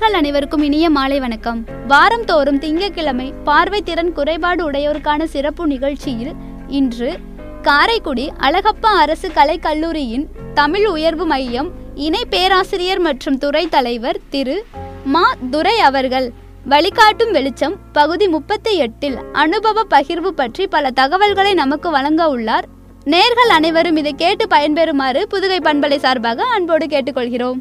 நேயர்கள் அனைவருக்கும் இனிய மாலை வணக்கம். வாரம் தோறும் திங்கட்கிழமை பார்வை திறன் குறைபாடு உடையோருக்கான சிறப்பு நிகழ்ச்சியில் இன்று காரைக்குடி அழகப்பா அரசு கலைக் கல்லூரியின் தமிழ் உயர்வு மையம் இணை பேராசிரியர் மற்றும் துறை தலைவர் திரு மா துரை அவர்கள் வழிகாட்டும் வெளிச்சம் பகுதி 38 அனுபவ பகிர்வு பற்றி பல தகவல்களை நமக்கு வழங்க உள்ளார். நேயர்கள் அனைவரும் இதை கேட்டு பயன்பெறுமாறு புதுகை பண்பலை சார்பாக அன்போடு கேட்டுக்கொள்கிறோம்.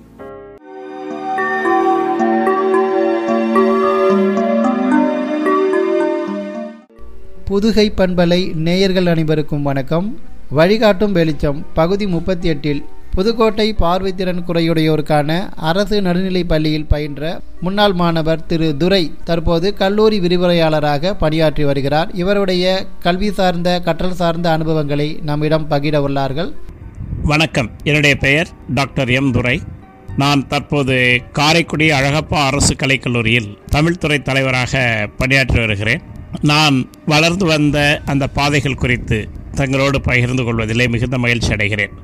புதுகை பண்பலை நேயர்கள் அனைவருக்கும் வணக்கம். வழிகாட்டும் வெளிச்சம் பகுதி 38 புதுக்கோட்டை பார்வைத்திறன் குறையுடையோருக்கான அரசு நடுநிலைப் பள்ளியில் பயின்ற முன்னாள் மாணவர் திரு துரை தற்போது கல்லூரி விரிவுரையாளராக பணியாற்றி வருகிறார். இவருடைய கல்வி சார்ந்த கற்றல் சார்ந்த அனுபவங்களை நம்மிடம் பகிர உள்ளார்கள். வணக்கம், என்னுடைய பெயர் டாக்டர் எம் துரை. நான் தற்போது காரைக்குடி அழகப்பா அரசு கலைக்கல்லூரியில் தமிழ்துறை தலைவராக பணியாற்றி வருகிறேன். நான் வளர்ந்து வந்த அந்த பாதைகள் குறித்து தங்களோடு பகிர்ந்து கொள்வதிலே மிகுந்த மகிழ்ச்சி அடைகிறேன்.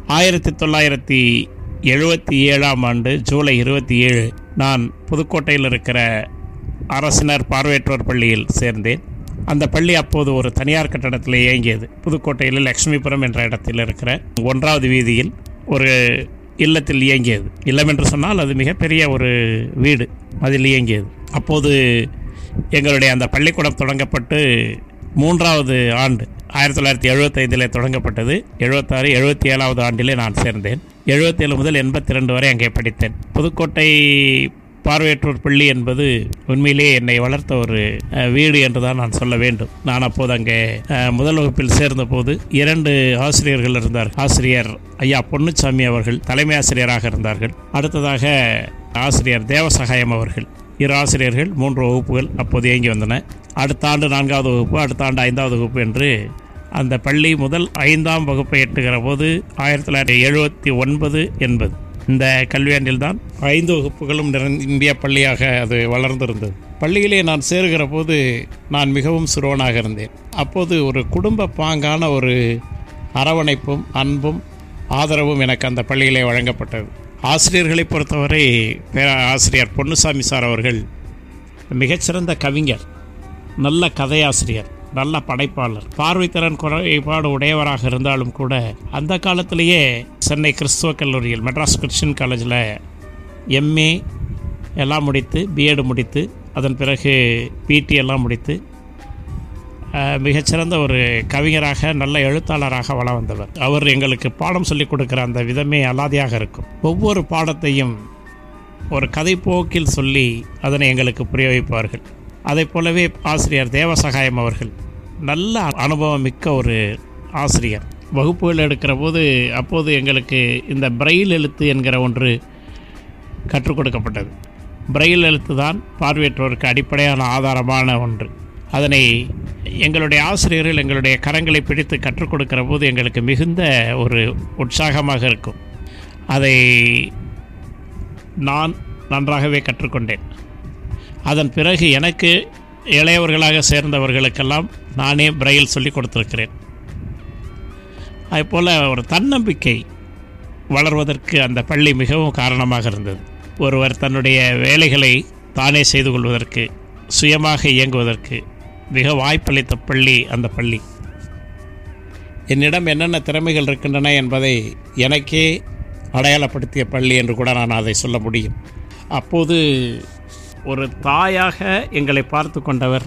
1977 ஜூலை 27 நான் புதுக்கோட்டையில் இருக்கிற அரசினர் பார்வையற்றோர் பள்ளியில் சேர்ந்தேன். அந்த பள்ளி அப்போது ஒரு தனியார் கட்டடத்தில் இயங்கியது. புதுக்கோட்டையில் லட்சுமிபுரம் என்ற இடத்தில் இருக்கிற 1வது வீதியில் ஒரு இல்லத்தில் இயங்கியது. இல்லம் என்று சொன்னால் அது மிகப்பெரிய ஒரு வீடு, அதில் இயங்கியது. அப்போது எங்களுடைய அந்த பள்ளிக்கூடம் தொடங்கப்பட்டு 3வது ஆண்டு 1975 தொடங்கப்பட்டது. 76, 77வது ஆண்டிலே நான் சேர்ந்தேன். 77 முதல் 82 வரை அங்கே படித்தேன். புதுக்கோட்டை பார்வையற்றோர் பள்ளி என்பது உண்மையிலே என்னை வளர்த்த ஒரு வீடு என்றுதான் நான் சொல்ல வேண்டும். நான் அப்போது அங்கே முதல் வகுப்பில் சேர்ந்த போது 2 ஆசிரியர்கள் இருந்தார். ஆசிரியர் ஐயா பொன்னுச்சாமி அவர்கள் தலைமை ஆசிரியராக இருந்தார்கள். அடுத்ததாக ஆசிரியர் தேவசகாயம் அவர்கள். 2 ஆசிரியர்கள், 3 வகுப்புகள் அப்போது இயங்கி வந்தன. அடுத்த ஆண்டு 4வது வகுப்பு, அடுத்த ஆண்டு 5வது வகுப்பு என்று அந்த பள்ளி முதல் 5ஆம் வகுப்பை எட்டுகிற போது 1979 80 இந்த கல்வியாண்டில் தான் 5 வகுப்புகளும் நிரம்பிய பள்ளியாக அது வளர்ந்திருந்தது. பள்ளியிலே நான் சேருகிற போது நான் மிகவும் சிறுவனாக இருந்தேன். அப்போது ஒரு குடும்ப பாங்கான ஒரு அரவணைப்பும் அன்பும் ஆதரவும் எனக்கு அந்த பள்ளியிலே வழங்கப்பட்டது. ஆசிரியர்களை பொறுத்தவரை ஆசிரியர் பொன்னுசாமி சார் அவர்கள் மிகச்சிறந்த கவிஞர், நல்ல கதையாசிரியர், நல்ல படைப்பாளர், பார்வைத்திறன் குறைபாடு உடையவராக இருந்தாலும் கூட அந்த காலத்திலேயே சென்னை கிறிஸ்துவ கல்லூரியில் மெட்ராஸ் கிறிஸ்டியன் காலேஜில் எம்ஏ எல்லாம் முடித்து, பிஎட் முடித்து, அதன் பிறகு பிடி எல்லாம் முடித்து மிகச்சிறந்த ஒரு கவிஞராக, நல்ல எழுத்தாளராக வள வந்தவர். அவர் எங்களுக்கு பாடம் சொல்லிக் கொடுக்குற அந்த விதமே அலாதியாக இருக்கும். ஒவ்வொரு பாடத்தையும் ஒரு கதை போக்கில் சொல்லி அதனை எங்களுக்கு புரிய வைப்பார்கள். அதை போலவே ஆசிரியர் தேவசகாயம் அவர்கள் நல்ல அனுபவம் மிக்க ஒரு ஆசிரியர். வகுப்புகள் எடுக்கிற போது அப்போது எங்களுக்கு இந்த பிரெயில் எழுத்து என்கிற ஒன்று கற்றுக் கொடுக்கப்பட்டது. பிரெயில் எழுத்து தான் பார்வையற்றோருக்கு அடிப்படையான ஆதாரமான ஒன்று. அதனை எங்களுடைய ஆசிரியர்கள் எங்களுடைய கரங்களை பிடித்து கற்றுக் கொடுக்கிற போது எங்களுக்கு மிகுந்த ஒரு உற்சாகமாக இருக்கும். அதை நான் நன்றாகவே கற்றுக்கொண்டேன். அதன் பிறகு எனக்கு இளையவர்களாக சேர்ந்தவர்களுக்கெல்லாம் நானே பிரெயில் சொல்லிக் கொடுத்திருக்கிறேன். அதுபோல் ஒரு தன்னம்பிக்கை வளர்வதற்கு அந்த பள்ளி மிகவும் காரணமாக இருந்தது. ஒருவர் தன்னுடைய வேலைகளை தானே செய்து கொள்வதற்கு, சுயமாக இயங்குவதற்கு மிக வாய்ப்பளித்த பள்ளி அந்த பள்ளி. என்னிடம் என்னென்ன திறமைகள் இருக்கின்றன என்பதை எனக்கே அடையாளப்படுத்திய பள்ளி என்று கூட நான் அதை சொல்ல முடியும். அப்போது ஒரு தாயாக எங்களை பார்த்து கொண்டவர்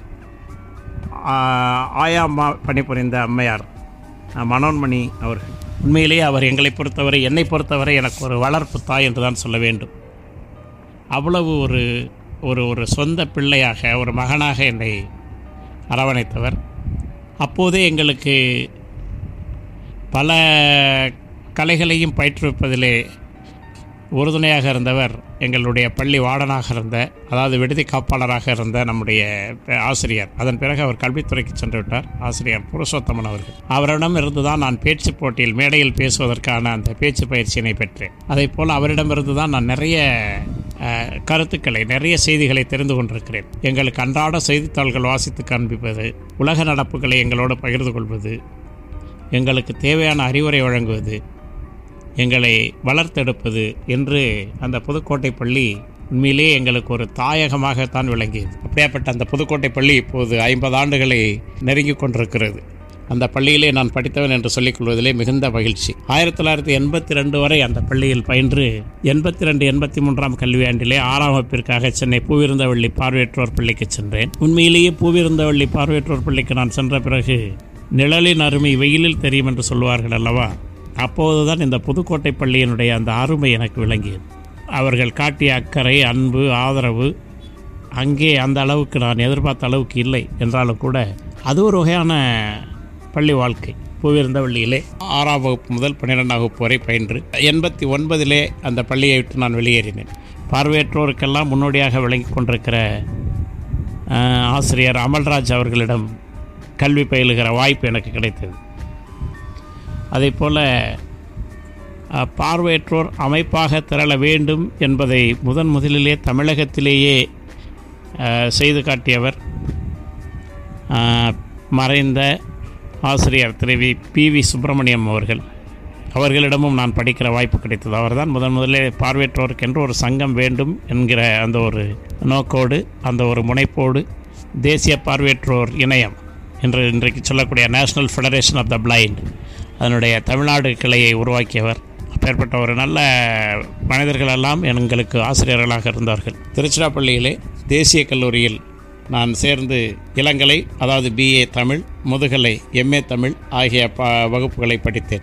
ஆயாம்மா பணிபுரிந்த அம்மையார் மனோன்மணி அவர்கள். உண்மையிலேயே அவர் எங்களை பொறுத்தவரை, என்னை பொறுத்தவரை எனக்கு ஒரு வளர்ப்பு தாய் என்று தான் சொல்ல வேண்டும். அவ்வளவு ஒரு ஒரு ஒரு சொந்த பிள்ளையாக, ஒரு மகனாக என்னை அரவணைத்தவர். அப்போதே எங்களுக்கு பல கலைகளையும் பயிற்றுவிப்பதிலே உறுதுணையாக இருந்தவர் எங்களுடைய பள்ளி வார்டனாக இருந்த, அதாவது விடுதி காப்பாளராக இருந்த நம்முடைய ஆசிரியர். அதன் பிறகு அவர் கல்வித்துறைக்கு சென்று விட்டார். ஆசிரியர் புருஷோத்தமன் அவர்கள். அவரிடம் இருந்து தான் நான் பேச்சு போட்டியில் மேடையில் பேசுவதற்கான அந்த பேச்சு பயிற்சியினை பெற்றேன். அதே போல் அவரிடமிருந்து தான் நான் நிறைய கருத்துக்களை, நிறைய செய்திகளை தெரிந்து கொண்டிருக்கிறேன். எங்களுக்கு அன்றாட செய்தித்தாள்கள் வாசித்து காண்பிப்பது, உலக நடப்புகளை எங்களோடு பகிர்ந்து கொள்வது, எங்களுக்கு தேவையான அறிவுரை வழங்குவது, எங்களை வளர்த்தெடுப்பது என்று அந்த புதுக்கோட்டை பள்ளி உண்மையிலேயே எங்களுக்கு ஒரு தாயகமாகத்தான் விளங்கியது. அப்பேற்பட்ட அந்த புதுக்கோட்டை பள்ளி இப்போது 50 ஆண்டுகளை நெருங்கி கொண்டிருக்கிறது. அந்த பள்ளியிலே நான் படித்தவன் என்று சொல்லிக் கொள்வதிலே மிகுந்த மகிழ்ச்சி. 1982 வரை அந்த பள்ளியில் பயின்று 82-83 கல்வியாண்டிலே 6ஆம் வகுப்பிற்காக சென்னை பூவிருந்தவள்ளி பார்வையற்றோர் பள்ளிக்கு சென்றேன். உண்மையிலேயே பூவிருந்தவள்ளி பார்வையற்றோர் பள்ளிக்கு நான் சென்ற பிறகு நிழலின் அருமை வெயிலில் தெரியும் என்று சொல்வார்கள் அல்லவா, அப்போதுதான் இந்த புதுக்கோட்டை பள்ளியினுடைய அந்த அருமை எனக்கு விளங்கியது. அவர்கள் காட்டிய அக்கறை, அன்பு, ஆதரவு அங்கே அந்த அளவுக்கு நான் எதிர்பார்த்த அளவுக்கு இல்லை என்றாலும் கூட அது ஒரு வகையான பள்ளி வாழ்க்கை. பூவிருந்தவள்ளியிலே 6ஆம் வகுப்பு முதல் 12ஆம் வகுப்பு வரை பயின்று 89 அந்த பள்ளியை விட்டு நான் வெளியேறினேன். பார்வையற்றோருக்கெல்லாம் முன்னோடியாக விளங்கி கொண்டிருக்கிற ஆசிரியர் அமல்ராஜ் அவர்களிடம் கல்வி பயிலுகிற வாய்ப்பு எனக்கு கிடைத்தது. அதே போல் பார்வையற்றோர் அமைப்பாக திரள வேண்டும் என்பதை முதலிலே தமிழகத்திலேயே செய்து காட்டியவர் மறைந்த ஆசிரியர் திரு பி.வி. சுப்பிரமணியம் அவர்களிடமும் நான் படிக்கிற வாய்ப்பு கிடைத்தது. அவர்தான் முதலே பார்வையற்றோருக்கென்று ஒரு சங்கம் வேண்டும் என்கிற அந்த ஒரு நோக்கோடு, அந்த ஒரு முனைப்போடு தேசிய பார்வையற்றோர் இணையம் என்று இன்றைக்கு சொல்லக்கூடிய National Federation of the Blind அதனுடைய தமிழ்நாடு கிளையை உருவாக்கியவர். அப்பேற்பட்ட ஒரு நல்ல மனிதர்களெல்லாம் எங்களுக்கு ஆசிரியர்களாக இருந்தார்கள். திருச்சிராப்பள்ளியிலே தேசிய கல்லூரியில் நான் சேர்ந்து இளங்கலை, அதாவது BA தமிழ், முதுகலை MA தமிழ் ஆகிய வகுப்புகளை படித்தேன்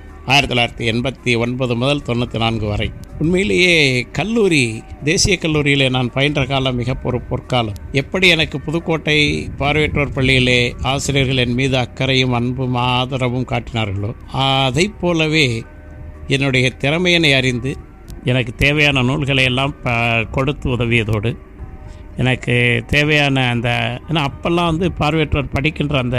1989 முதல் 94 வரை. உண்மையிலேயே கல்லூரி, தேசிய கல்லூரியிலே நான் பயின்ற காலம் மிக பொற்காலம். எப்படி எனக்கு புதுக்கோட்டை பார்வையற்றோர் பள்ளியிலே ஆசிரியர்கள் என் மீது அக்கறையும் அன்பும் ஆதரவும் காட்டினார்களோ, அதை போலவே என்னுடைய திறமையினை அறிந்து எனக்கு தேவையான நூல்களை எல்லாம் கொடுத்து உதவியதோடு, எனக்கு தேவையான அந்த, ஏன்னா அப்போல்லாம் பார்வையற்றோர் படிக்கின்ற அந்த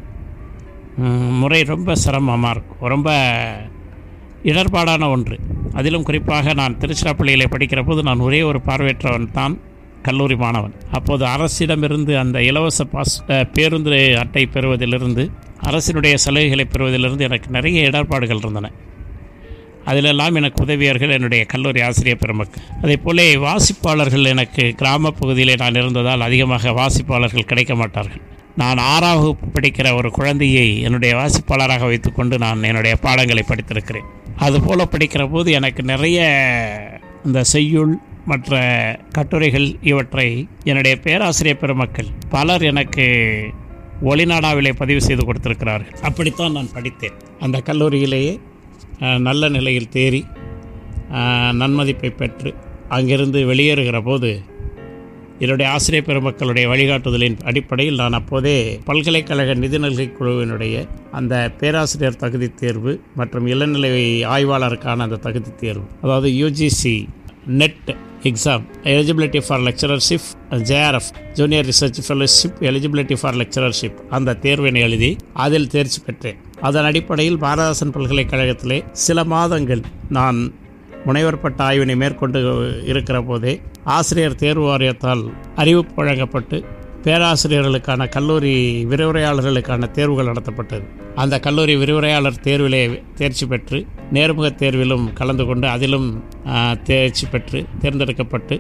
முறை ரொம்ப சிரமமாக இருக்கும், ரொம்ப இடர்பாடான ஒன்று. அதிலும் குறிப்பாக நான் திருச்சிராப்பள்ளியிலே படிக்கிற போது நான் ஒரே ஒரு பார்வையற்றவன் தான் கல்லூரி மாணவன். அப்போது அரசிடமிருந்து அந்த இலவச பேருந்து அட்டை பெறுவதிலிருந்து, அரசினுடைய சலுகைகளை பெறுவதிலிருந்து எனக்கு நிறைய இடர்பாடுகள் இருந்தன. அதிலெல்லாம் எனக்கு உதவியர்கள் என்னுடைய கல்லூரி ஆசிரியர் பெருமக்கள். அதே போல வாசிப்பாளர்கள், எனக்கு கிராம பகுதியிலே நான் இருந்ததால் அதிகமாக வாசிப்பாளர்கள் கிடைக்க மாட்டார்கள். நான் 6ஆம் வகுப்பு படிக்கிற ஒரு குழந்தையை என்னுடைய வாசிப்பாளராக வைத்துக்கொண்டு நான் என்னுடைய பாடங்களை படித்திருக்கிறேன். அதுபோல் படிக்கிற போது எனக்கு நிறைய இந்த செய்யுள் மற்ற கட்டுரைகள் இவற்றை என்னுடைய பேராசிரியர் பெருமக்கள் பலர் எனக்கு ஒளிநாடாவிலே பதிவு செய்து கொடுத்திருக்கிறார்கள். அப்படித்தான் நான் படித்தேன். அந்த கல்லூரியிலேயே நல்ல நிலையில் தேறி நன்மதிப்பை பெற்று அங்கிருந்து வெளியேறுகிற போது என்னுடைய ஆசிரியர் பெருமக்களுடைய வழிகாட்டுதலின் அடிப்படையில் நான் அப்போதே பல்கலைக்கழக நிதிநிலை குழுவினுடைய அந்த பேராசிரியர் தகுதி தேர்வு மற்றும் இளநிலை ஆய்வாளருக்கான அந்த தகுதி தேர்வு, அதாவது UGC net exam, eligibility for lectureship, JRF junior research fellowship, eligibility for lectureship, அந்த தேர்வினை எழுதி அதில் தேர்ச்சி பெற்றேன். அதன் அடிப்படையில் பாரதாசன் பல்கலைக்கழகத்திலே சில மாதங்கள் நான் முனைவர் பட்ட ஆய்வினை மேற்கொண்டு இருக்கிற போதே ஆசிரியர் தேர்வு வாரியத்தால் அறிவிப்பு வழங்கப்பட்டு பேராசிரியர்களுக்கான கல்லூரி விரிவுரையாளர்களுக்கான தேர்வுகள் நடத்தப்பட்டது. அந்த கல்லூரி விரிவுரையாளர் தேர்விலே தேர்ச்சி பெற்று நேர்முக தேர்விலும் கலந்து கொண்டு அதிலும் தேர்ச்சி பெற்று தேர்ந்தெடுக்கப்பட்டு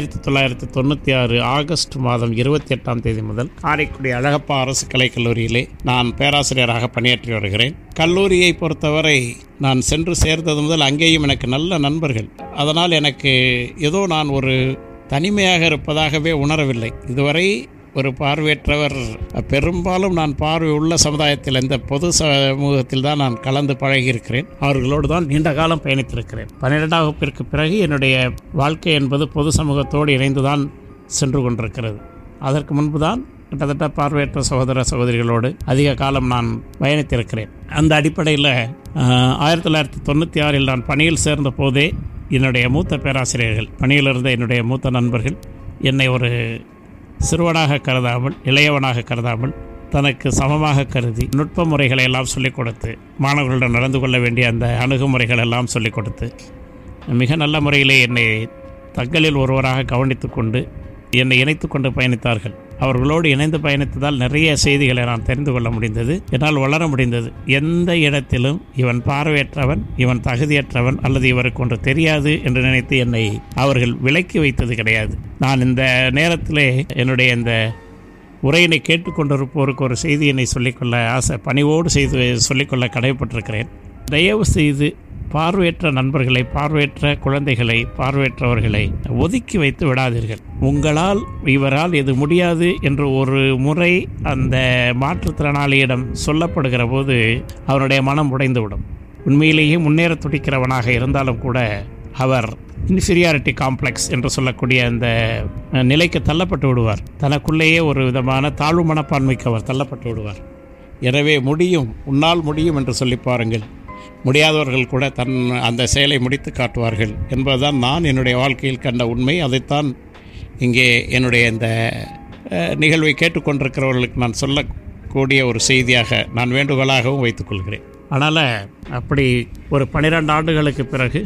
1996 ஆகஸ்ட் மாதம் 28ஆம் தேதி முதல் காரைக்குடி அழகப்பா அரசு கலைக்கல்லூரியிலே நான் பேராசிரியராக பணியாற்றி வருகிறேன். கல்லூரியை பொறுத்தவரை நான் சென்று சேர்ந்தது முதல் அங்கேயும் எனக்கு நல்ல நண்பர்கள். அதனால் எனக்கு ஏதோ நான் ஒரு தனிமையாக இருப்பதாகவே உணரவில்லை. இதுவரை ஒரு பார்வையற்றவர், பெரும்பாலும் நான் பார்வை உள்ள சமுதாயத்தில், இந்த பொது சமூகத்தில் தான் நான் கலந்து பழகியிருக்கிறேன். அவர்களோடு தான் நீண்ட காலம் பயணித்திருக்கிறேன். 12ஆம் வகுப்பிற்கு பிறகு என்னுடைய வாழ்க்கை என்பது பொது சமூகத்தோடு இணைந்து தான் சென்று கொண்டிருக்கிறது. அதற்கு முன்பு தான் கிட்டத்தட்ட பார்வையற்ற சகோதர சகோதரிகளோடு அதிக காலம் நான் பயணித்திருக்கிறேன். அந்த அடிப்படையில் 1996 நான் பணியில் சேர்ந்த போதே என்னுடைய மூத்த பேராசிரியர்கள், பணியில் இருந்த என்னுடைய மூத்த நண்பர்கள் என்னை ஒரு சிறுவனாக கருதாமல், இளையவனாக கருதாமல், தனக்கு சமமாக கருதி நுட்ப முறைகளை எல்லாம் சொல்லிக் கொடுத்து, மாணவர்களிடம் நடந்து கொள்ள வேண்டிய அந்த அணுகுமுறைகள் எல்லாம் சொல்லிக் கொடுத்து மிக நல்ல முறையிலே என்னை தங்களில் ஒருவராக கவனித்து கொண்டு என்னை இணைத்து கொண்டு பயணித்தார்கள். அவர்களோடு இணைந்து பயணித்ததால் நிறைய செய்திகளை நான் தெரிந்து கொள்ள முடிந்தது, என்னால் வளர முடிந்தது. எந்த இடத்திலும் இவன் பார்வையற்றவன், இவன் தகுதியற்றவன் அல்லது இவருக்கு ஒன்று தெரியாது என்று நினைத்து என்னை அவர்கள் விலக்கி வைத்தது கிடையாது. நான் இந்த நேரத்திலே என்னுடைய இந்த உரையினை கேட்டுக்கொண்டிருப்போருக்கு ஒரு செய்தியினை சொல்லிக்கொள்ள பணிவோடு சொல்லிக்கொள்ள கடமைப்பட்டிருக்கிறேன். தயவு செய்து பார்வையற்ற நண்பர்களை, பார்வையற்ற குழந்தைகளை, பார்வையற்றவர்களை ஒதுக்கி வைத்து விடாதீர்கள். உங்களால் இவரால் எது முடியாது என்று ஒரு முறை அந்த மாற்றுத்திறனாளியிடம் சொல்லப்படுகிற போது அவனுடைய மனம் உடைந்துவிடும். உண்மையிலேயே முன்னேற துடிக்கிறவனாக இருந்தாலும் கூட அவர் இன்ஃபீரியாரிட்டி காம்ப்ளெக்ஸ் என்று சொல்லக்கூடிய அந்த நிலைக்கு தள்ளப்பட்டு விடுவார். தனக்குள்ளேயே ஒரு விதமான தாழ்வு மனப்பான்மைக்கு அவர் தள்ளப்பட்டு விடுவார். எனவே முடியும், உன்னால் முடியும் என்று சொல்லி பாருங்கள். முடியாதவர்கள் கூட அந்த செயலை முடித்து காட்டுவார்கள் என்பதுதான் நான் என்னுடைய வாழ்க்கையில் கண்ட உண்மை. அதைத்தான் இங்கே என்னுடைய இந்த நிகழ்வை கேட்டுக்கொண்டிருக்கிறவர்களுக்கு நான் சொல்லக்கூடிய ஒரு செய்தியாக நான் வேண்டுகோளாகவும் வைத்துக்கொள்கிறேன். அதனால் அப்படி ஒரு 12 ஆண்டுகளுக்கு பிறகு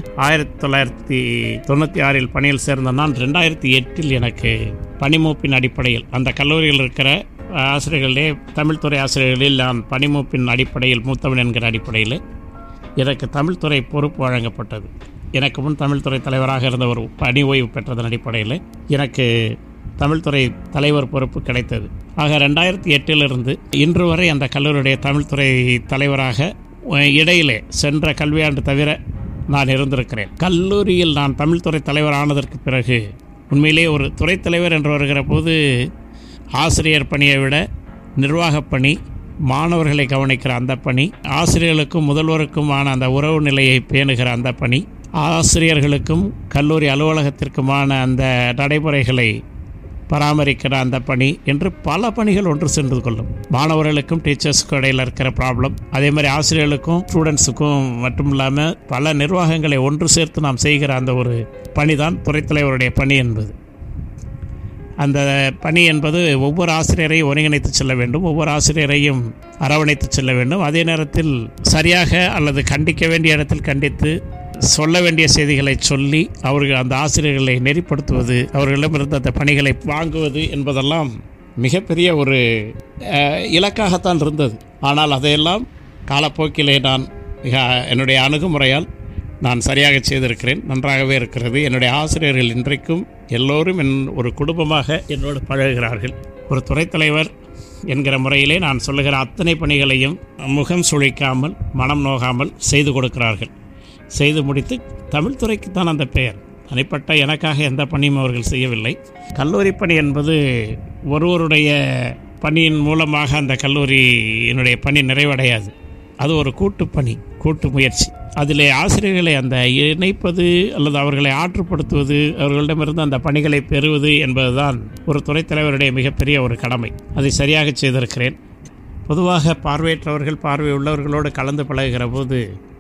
1996 பணியில் சேர்ந்த நான் 2008 எனக்கு பணிமூப்பின் அடிப்படையில் அந்த கல்லூரியில் இருக்கிற ஆசிரியர்களே, தமிழ்துறை ஆசிரியர்களில் நான் பணிமூப்பின் அடிப்படையில் மூத்தவன் என்கிற அடிப்படையில் எனக்கு தமிழ்துறை பொறுப்பு வழங்கப்பட்டது. எனக்கு முன் தமிழ்துறை தலைவராக இருந்த ஒரு பணி ஓய்வு பெற்றதன் அடிப்படையில் எனக்கு தமிழ்துறை தலைவர் பொறுப்பு கிடைத்தது. ஆக 2008 இன்று வரை அந்த கல்லூரியுடைய தமிழ்துறை தலைவராக இடையிலே சென்ற கல்வியாண்டு தவிர நான் இருந்திருக்கிறேன். கல்லூரியில் நான் தமிழ்துறை தலைவர் ஆனதற்கு பிறகு உண்மையிலே ஒரு துறை தலைவர் என்று வருகிற போது ஆசிரியர் பணியை விட நிர்வாகப் பணி, மாணவர்களை கவனிக்கிற அந்த பணி, ஆசிரியர்களுக்கும் முதல்வருக்குமான அந்த உறவு நிலையை பேணுகிற அந்த பணி, ஆசிரியர்களுக்கும் கல்லூரி அலுவலகத்திற்குமான அந்த நடைமுறைகளை பராமரிக்கிற அந்த பணி என்று பல பணிகள் ஒன்று சென்று கொள்ளும். மாணவர்களுக்கும் டீச்சர்ஸுக்கும் இடையில் இருக்கிற ப்ராப்ளம், அதே மாதிரி ஆசிரியர்களுக்கும் ஸ்டூடெண்ட்ஸுக்கும் மட்டும் இல்லாமல் பல நிர்வாகங்களை ஒன்று சேர்த்து நாம் செய்கிற அந்த ஒரு பணி தான் துறைத்தலைவருடைய பணி என்பது. அந்த பணி என்பது ஒவ்வொரு ஆசிரியரையும் ஒருங்கிணைத்து செல்ல வேண்டும், ஒவ்வொரு ஆசிரியரையும் அரவணைத்து செல்ல வேண்டும். அதே நேரத்தில் சரியாக அல்லது கண்டிக்க வேண்டிய இடத்தில் கண்டித்து, சொல்ல வேண்டிய செய்திகளை சொல்லி அவர்கள் அந்த ஆசிரியர்களை நெறிப்படுத்துவது, அவர்களிடமிருந்து அந்த பணிகளை வாங்குவது என்பதெல்லாம் மிகப்பெரிய ஒரு இலக்காகத்தான் இருந்தது. ஆனால் அதையெல்லாம் காலப்போக்கிலே நான் என்னுடைய அணுகுமுறையால் நான் சரியாக செய்திருக்கிறேன், நன்றாகவே இருக்கிறது. என்னுடைய ஆசிரியர்கள் இன்றைக்கும் எல்லோரும் ஒரு குடும்பமாக என்னோடு பழகுகிறார்கள். ஒரு துறைத்தலைவர் என்கிற முறையிலே நான் சொல்லுகிற அத்தனை பணிகளையும் முகம் சுழிக்காமல், மனம் நோகாமல் செய்து கொடுக்கிறார்கள். செய்து முடித்து தமிழ்துறைக்குத்தான் அந்த பெயர். தனிப்பட்ட எனக்காக எந்த பணியும் அவர்கள் செய்யவில்லை. கல்லூரி பணி என்பது ஒருவருடைய பணியின் மூலமாக அந்த கல்லூரியினுடைய பணி நிறைவடையாது. அது ஒரு கூட்டு பணி, கூட்டு முயற்சி. அதில் ஆசிரியர்களை அந்த இணைப்பது அல்லது அவர்களை ஆற்றுப்படுத்துவது, அவர்களிடமிருந்து அந்த பணிகளை பெறுவது என்பதுதான் ஒரு துறைத்தலைவருடைய மிகப்பெரிய ஒரு கடமை. அதை சரியாக செய்திருக்கிறேன். பொதுவாக பார்வையற்றவர்கள், பார்வை உள்ளவர்களோடு கலந்து பழகுகிற போது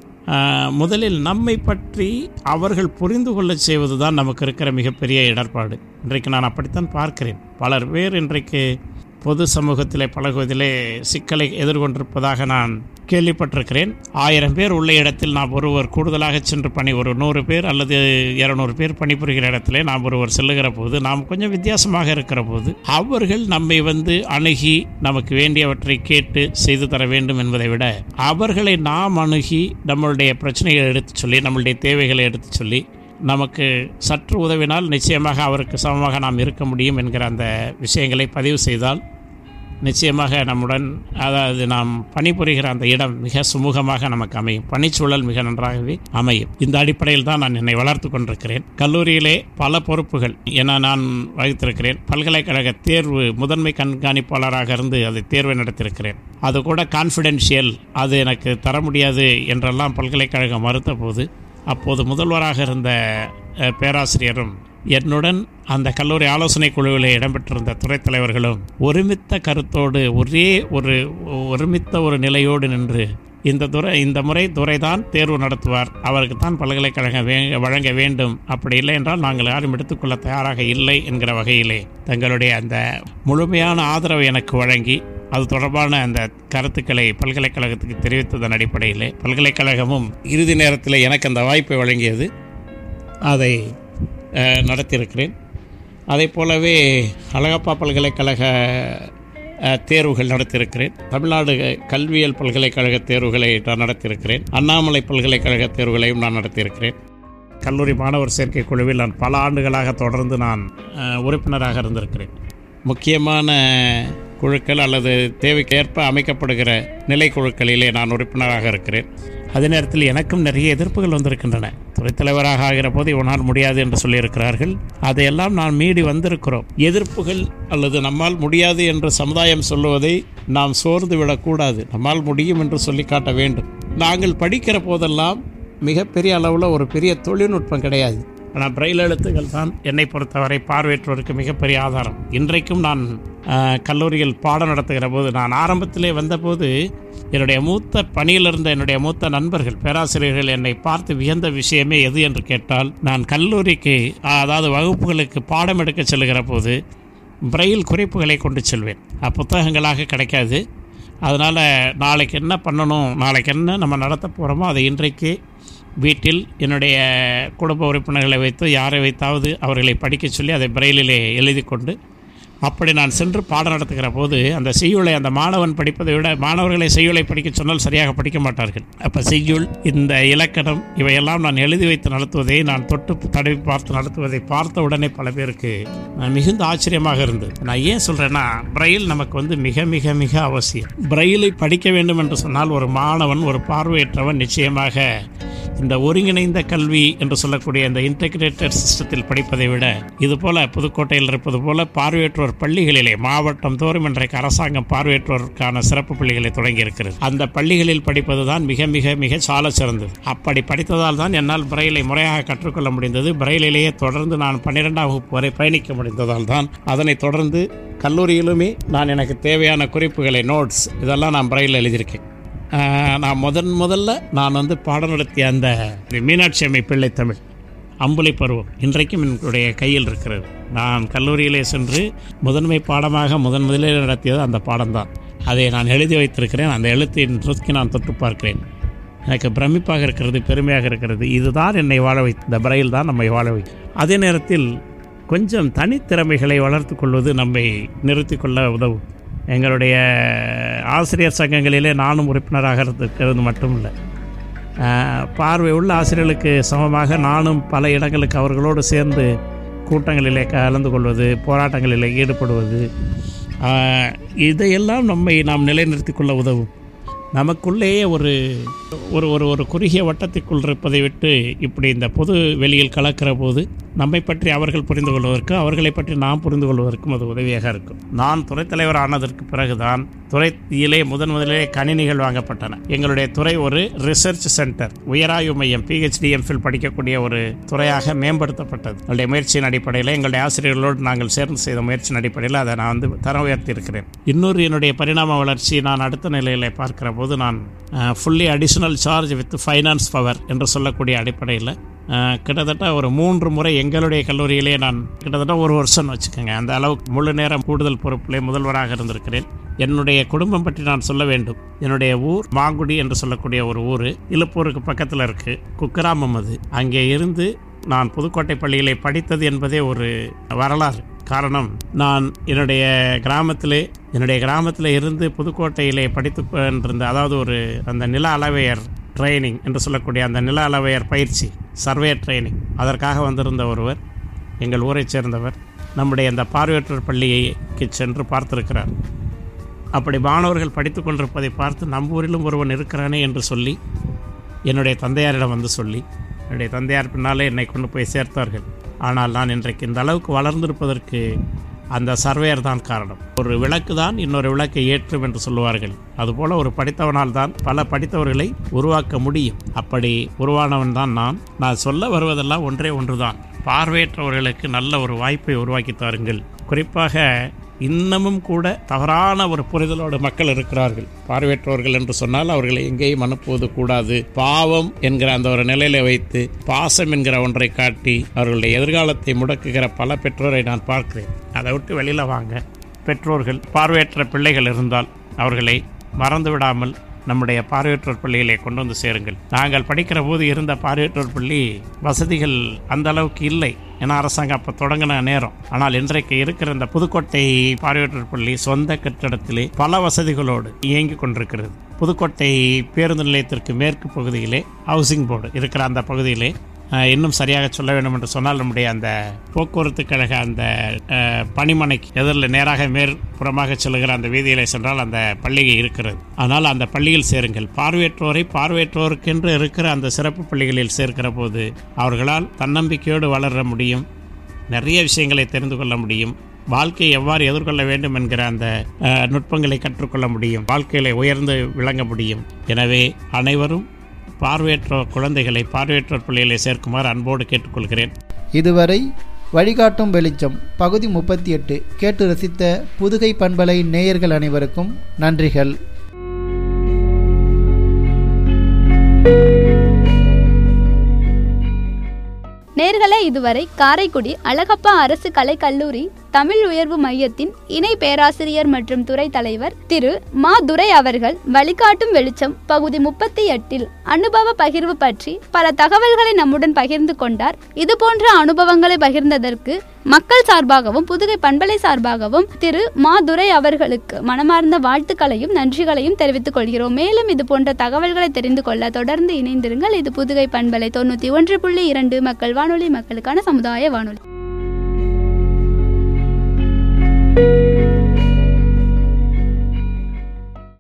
முதலில் நம்மை பற்றி அவர்கள் புரிந்து கொள்ள செய்வது தான் நமக்கு இருக்கிற மிகப்பெரிய இடர்பாடு. இன்றைக்கு நான் அப்படித்தான் பார்க்கிறேன். பலர் பேர் இன்றைக்கு பொது சமூகத்திலே பழகுவதிலே சிக்கலை எதிர்கொண்டிருப்பதாக நான் கேள்விப்பட்டிருக்கிறேன். 1000 பேர் உள்ள இடத்தில் நாம் ஒருவர் கூடுதலாக சென்று ஒரு 100 பேர் அல்லது 200 பேர் பணிபுரிகிற இடத்துல நாம் ஒருவர் செல்லுகிற போது, நாம் கொஞ்சம் வித்தியாசமாக இருக்கிற போது அவர்கள் நம்மை அணுகி நமக்கு வேண்டியவற்றை கேட்டு செய்து தர வேண்டும் என்பதை விட, அவர்களை நாம் அணுகி நம்மளுடைய பிரச்சனைகளை எடுத்து சொல்லி, நம்மளுடைய தேவைகளை எடுத்து சொல்லி, நமக்கு சற்று உதவினால் நிச்சயமாக அவருக்கு சமமாக நாம் இருக்க முடியும் என்கிற அந்த விஷயங்களை பதிவு செய்தால் நிச்சயமாக நம்முடன், அதாவது நாம் பணிபுரிகிற அந்த இடம் மிக சுமூகமாக நமக்கு அமையும், பணிச்சூழல் மிக நன்றாகவே அமையும். இந்த அடிப்படையில் தான் நான் என்னை வளர்த்து கொண்டிருக்கிறேன். கல்லூரியிலே பல பொறுப்புகள் என நான் வகித்திருக்கிறேன். பல்கலைக்கழக தேர்வு முதன்மை கண்காணிப்பாளராக இருந்து அதை தேர்வை நடத்தியிருக்கிறேன். அது கூட கான்ஃபிடென்ஷியல், அது எனக்கு தர முடியாது என்றெல்லாம் பல்கலைக்கழகம் மறுத்த போது, அப்போது முதல்வராக இருந்த பேராசிரியரும் என்னுடன் அந்த கல்லூரி ஆலோசனை குழுவில் இடம்பெற்றிருந்த துறைத் தலைவர்களும் ஒருமித்த கருத்தோடு, ஒருமித்த ஒரு நிலையோடு நின்று இந்த முறை துறைதான் தேர்வு நடத்துவார், அவருக்கு தான் பல்கலைக்கழகம் வழங்க வேண்டும், அப்படி இல்லை என்றால் நாங்கள் யாரும் எடுத்துக்கொள்ள தயாராக இல்லை என்கிற வகையிலே தங்களுடைய அந்த முழுமையான ஆதரவை எனக்கு வழங்கி, அது தொடர்பான அந்த கருத்துக்களை பல்கலைக்கழகத்துக்கு தெரிவித்ததன் அடிப்படையிலே பல்கலைக்கழகமும் இறுதி நேரத்தில் எனக்கு அந்த வாய்ப்பை வழங்கியது. அதை நடத்தியிருக்கிறேன். அதே போலவே அழகப்பா பல்கலைக்கழக தேர்வுகள் நடத்தியிருக்கிறேன். தமிழ்நாடு கல்வியியல் பல்கலைக்கழக தேர்வுகளை நான் நடத்தியிருக்கிறேன். அண்ணாமலை பல்கலைக்கழக தேர்வுகளையும் நான் நடத்தியிருக்கிறேன். கல்லூரி மாணவர் சேர்க்கை குழுவில் நான் பல ஆண்டுகளாக தொடர்ந்து நான் உறுப்பினராக இருந்திருக்கிறேன். முக்கியமான குழுக்கள் அல்லது தேவைக்கேற்ப அமைக்கப்படுகிற நிலைக்குழுக்களிலே நான் உறுப்பினராக இருக்கிறேன். அதே நேரத்தில் எனக்கும் நிறைய எதிர்ப்புகள் வந்திருக்கின்றன. துறைத் தலைவராக ஆகிற போது இவனால் முடியாது என்று சொல்லியிருக்கிறார்கள். அதையெல்லாம் நான் மீறி வந்திருக்கிறோம். எதிர்ப்புகள் அல்லது நம்மால் முடியாது என்று சமுதாயம் சொல்லுவதை நாம் சோர்ந்து விடக்கூடாது. நம்மால் முடியும் என்று சொல்லி காட்ட வேண்டும். நாங்கள் படிக்கிற போதெல்லாம் மிகப்பெரிய அளவில் ஒரு பெரிய தொழில்நுட்பம் கிடையாது. ஆனால் பிரெயில் எழுத்துக்கள் தான் என்னை பொறுத்தவரை பார்வையற்றோருக்கு மிகப்பெரிய ஆதாரம். இன்றைக்கும் நான் கல்லூரியில் பாடம் நடத்துகிற போது, நான் ஆரம்பத்திலே வந்தபோது என்னுடைய மூத்த பணியில் இருந்த என்னுடைய மூத்த நண்பர்கள் பேராசிரியர்கள் என்னை பார்த்து வியந்த விஷயமே எது என்று கேட்டால், நான் கல்லூரிக்கு அதாவது வகுப்புகளுக்கு பாடம் எடுக்க செல்கிற போது பிரெயில் குறிப்புகளை கொண்டு செல்வேன். புத்தகங்களாக கிடைக்காது. அதனால் நாளைக்கு என்ன பண்ணணும், நாளைக்கு என்ன நம்ம நடத்த போகிறோமோ அதை இன்றைக்கு வீட்டில் என்னுடைய குடும்ப உறுப்பினர்களை வைத்து யாரை வைத்தாவது அவர்களை படிக்க சொல்லி அதை பிரெயிலிலே எழுதி கொண்டு அப்படி நான் சென்று பாடம் நடத்துகிற போது அந்த செய்யுளை அந்த மாணவன் படிப்பதை விட மாணவர்களை செய்யுளை படிக்க சொன்னால் சரியாக படிக்க மாட்டார்கள். அப்போ செய்யுள், இந்த இலக்கணம் இவையெல்லாம் நான் எழுதி வைத்து நடத்துவதை, நான் தொட்டு தடவி பார்த்து நடத்துவதை பார்த்த உடனே பல பேருக்கு மிகுந்த ஆச்சரியமாக இருந்தது. நான் ஏன் சொல்கிறேன்னா, பிரெயில் நமக்கு மிக மிக மிக அவசியம். பிரெயிலை படிக்க வேண்டும் என்று சொன்னால் ஒரு மாணவன், ஒரு பார்வையற்றவன் நிச்சயமாக இந்த ஒருங்கிணைந்த கல்வி என்று சொல்லக்கூடிய இந்த இன்டெகிரேட்டட் சிஸ்டத்தில் படிப்பதை விட இதுபோல புதுக்கோட்டையில் இருப்பது போல பார்வையற்றோர் பள்ளிகளிலே மாவட்டம் தோறும் இன்றைக்கு அரசாங்கம் பார்வையற்றோருக்கான சிறப்பு பள்ளிகளை தொடங்கி இருக்கிறது. அந்த பள்ளிகளில் படிப்பது தான் மிக மிக மிக சால சிறந்தது. அப்படி படித்ததால் தான் என்னால் பிரெயிலை முறையாக கற்றுக்கொள்ள முடிந்தது. பிரெயிலேயே தொடர்ந்து நான் 12ஆம் வகுப்பு வரை பயணிக்க முடிந்ததால் தான் அதனை தொடர்ந்து கல்லூரியிலுமே நான் எனக்கு தேவையான குறிப்புகளை, நோட்ஸ் இதெல்லாம் நான் பிரெயில் எழுதியிருக்கேன். நான் முதல்ல நான் பாடம் நடத்திய அந்த மீனாட்சி அம்மை பிள்ளை தமிழ் அம்புலி பருவம் இன்றைக்கும் என்னுடைய கையில் இருக்கிறது. நான் கல்லூரியிலே சென்று முதன்மை பாடமாக முதலில் நடத்தியது அந்த பாடம்தான். அதை நான் எழுதி வைத்திருக்கிறேன். அந்த எழுத்தின் நோக்கி நான் தொட்டு பார்க்கிறேன். எனக்கு பிரமிப்பாக இருக்கிறது, பெருமையாக இருக்கிறது. இதுதான் என்னை வாழ வைத்து, இந்த பிரெயில் தான் நம்மை வாழ வைத்து. அதே நேரத்தில் கொஞ்சம் தனித்திறமைகளை வளர்த்து கொள்வது நம்மை நிறுத்தி கொள்ள உதவும். எங்களுடைய ஆசிரியர் சங்கங்களிலே நானும் உறுப்பினராக இருக்கிறது மட்டும் இல்லை, பார்வை உள்ள ஆசிரியர்களுக்கு சமமாக நானும் பல இடங்களுக்கு அவர்களோடு சேர்ந்து கூட்டங்களிலே கலந்து கொள்வது, போராட்டங்களிலே ஈடுபடுவது, இதையெல்லாம் நாம் நிலைநிறுத்தி கொள்ள உதவும். நமக்குள்ளேயே ஒரு ஒரு ஒரு குறுகிய வட்டத்திற்குள் இருப்பதை விட்டு இப்படி இந்த பொது வெளியில் கலக்கிற போது நம்மை பற்றி அவர்கள் புரிந்து கொள்வதற்கும் அவர்களை பற்றி நாம் புரிந்து கொள்வதற்கும் அது உதவியாக இருக்கும். நான் துறைத் தலைவர் ஆனதற்கு பிறகுதான் துறையிலே முதலிலே கணினிகள் வாங்கப்பட்டன. எங்களுடைய துறை ஒரு ரிசர்ச் சென்டர், உயராய்வு மையம், PhD MPhil படிக்கக்கூடிய ஒரு துறையாக மேம்படுத்தப்பட்டது. எங்களுடைய முயற்சியின் அடிப்படையில், எங்களுடைய ஆசிரியர்களோடு நாங்கள் சேர்ந்து செய்த முயற்சியின் அடிப்படையில் அதை நான் தரம் உயர்த்தி இருக்கிறேன். இன்னொரு என்னுடைய பரிணாம வளர்ச்சி நான் அடுத்த நிலையில் பார்க்கிற போது நான் fully additional charge with finance power என்று சொல்லக்கூடிய அடிப்படையில் கிட்டத்தட்ட ஒரு 3 முறை எங்களுடைய கல்லூரியிலே நான் கிட்டத்தட்ட 1 வருஷம் வச்சுக்கோங்க, அந்த அளவுக்கு முழு நேரம் கூடுதல் பொறுப்பிலே முதல்வராக இருந்திருக்கிறேன். என்னுடைய குடும்பம் பற்றி நான் சொல்ல வேண்டும். என்னுடைய ஊர் மாங்குடி என்று சொல்லக்கூடிய ஒரு ஊர், இலுப்பூருக்கு பக்கத்தில் இருக்குது, குக்கிராமம். அது அங்கே இருந்து நான் புதுக்கோட்டை பள்ளியிலே படித்தது என்பதே ஒரு வரலாறு. காரணம், நான் என்னுடைய கிராமத்தில் இருந்து புதுக்கோட்டையிலே படித்து கொண்டிருந்த, அதாவது ஒரு அந்த நில அளவையர் ட்ரைனிங் என்று சொல்லக்கூடிய அந்த நில அளவையர் பயிற்சி, சர்வே ட்ரைனிங், அதற்காக வந்திருந்த ஒருவர், எங்கள் ஊரைச் சேர்ந்தவர், நம்முடைய அந்த பார்வையற்றோர் பள்ளிக்கு சென்று பார்த்திருக்கிறார். அப்படி மாணவர்கள் படித்து கொண்டிருப்பதை பார்த்து நம்ம ஊரிலும் ஒருவன் இருக்கிறானே என்று சொல்லி என்னுடைய தந்தையாரிடம் வந்து சொல்லி, என்னுடைய தந்தையார் பின்னாலே என்னை கொண்டு போய் சேர்த்தார்கள். ஆனால் நான் இன்றைக்கு இந்த அளவுக்கு வளர்ந்திருப்பதற்கு அந்த சர்வேயர் தான் காரணம். ஒரு விளக்கு தான் இன்னொரு விளக்கை ஏற்றும் என்று சொல்லுவார்கள். அதுபோல் ஒரு படித்தவனால் தான் பல படித்தவர்களை உருவாக்க முடியும். அப்படி உருவானவன் தான் நான் சொல்ல வருவதெல்லாம் ஒன்று தான். பார்வையற்றவர்களுக்கு நல்ல ஒரு வாய்ப்பை உருவாக்கி தாருங்கள். குறிப்பாக இன்னமும் கூட தவறான ஒரு புரிதலோடு மக்கள் இருக்கிறார்கள். பார்வையற்றவர்கள் என்று சொன்னால் அவர்களை எங்கேயும் அனுப்புவது கூடாது, பாவம் என்கிற அந்த ஒரு நிலையில வைத்து பாசம் என்கிற ஒன்றை காட்டி அவர்களுடைய எதிர்காலத்தை முடக்குகிற பல பெற்றோரை நான் பார்க்கிறேன். அதை விட்டு வெளியில் வாங்க. பெற்றோர்கள் பார்வையற்ற பிள்ளைகள் இருந்தால் அவர்களை மறந்து விடாமல் நம்முடைய பார்வையற்றோர் பள்ளிகளை கொண்டு வந்து சேருங்கள். நாங்கள் படிக்கிற போது இருந்த பார்வையற்றோர் பள்ளி வசதிகள் அந்த அளவுக்கு இல்லை, ஏன்னா அரசாங்கம் அப்போ தொடங்கின நேரம். ஆனால் இன்றைக்கு இருக்கிற இந்த புதுக்கோட்டை பார்வையற்றோர் பள்ளி சொந்த கட்டிடத்திலே பல வசதிகளோடு இயங்கி கொண்டிருக்கிறது. புதுக்கோட்டை பேருந்து நிலையத்திற்கு மேற்கு பகுதியிலே ஹவுசிங் போர்டு இருக்கிற அந்த பகுதியிலே, இன்னும் சரியாக சொல்ல வேண்டும் என்று சொன்னால், நம்முடைய அந்த போக்குவரத்து கழக அந்த பணிமனைக்கு எதிரில் நேராக மேற்புறமாக செல்கிற அந்த வீதியிலே சென்றால் அந்த பள்ளி இருக்கிறது. ஆனால் அந்த பள்ளியில் சேருங்கள். பார்வையற்றோருக்கென்று இருக்கிற அந்த சிறப்பு பள்ளிகளில் சேர்க்கிற போது அவர்களால் தன்னம்பிக்கையோடு வளர முடியும், நிறைய விஷயங்களை தெரிந்து கொள்ள முடியும், வாழ்க்கையை எவ்வாறு எதிர்கொள்ள வேண்டும் என்கிற அந்த நுட்பங்களை கற்றுக்கொள்ள முடியும், வாழ்க்கையில உயர்ந்து விளங்க முடியும். எனவே அனைவரும் பார்வையற்றோர் குழந்தைகளை பார்வையற்றோர் பள்ளிகளை சேர்க்குமாறு அன்போடு கேட்டுக்கொள்கிறேன். இதுவரை வழிகாட்டும் வெளிச்சம் பகுதி 38 கேட்டு ரசித்த புதுகை பண்பலை நேயர்கள் அனைவருக்கும் நன்றிகள். நேயர்களே, இதுவரை காரைக்குடி அழகப்பா அரசு கலைக்கல்லூரி தமிழ் உயர்வு மையத்தின் இணை பேராசிரியர் மற்றும் துறை தலைவர் திரு மா துரை அவர்கள் வழிகாட்டும் வெளிச்சம் பகுதி 38 அனுபவ பகிர்வு பற்றி பல தகவல்களை நம்முடன் பகிர்ந்து கொண்டார். இது போன்ற அனுபவங்களை பகிர்ந்ததற்கு மக்கள் சார்பாகவும் புதுகை பண்பலை சார்பாகவும் திரு மா துரை அவர்களுக்கு மனமார்ந்த வாழ்த்துக்களையும் நன்றிகளையும் தெரிவித்துக் கொள்கிறோம். மேலும் இது போன்ற தகவல்களை தெரிந்து கொள்ள தொடர்ந்து இணைந்திருங்கள். இது புதுகை பண்பலை 91.2 மக்கள் வானொலி, மக்களுக்கான சமுதாய வானொலி.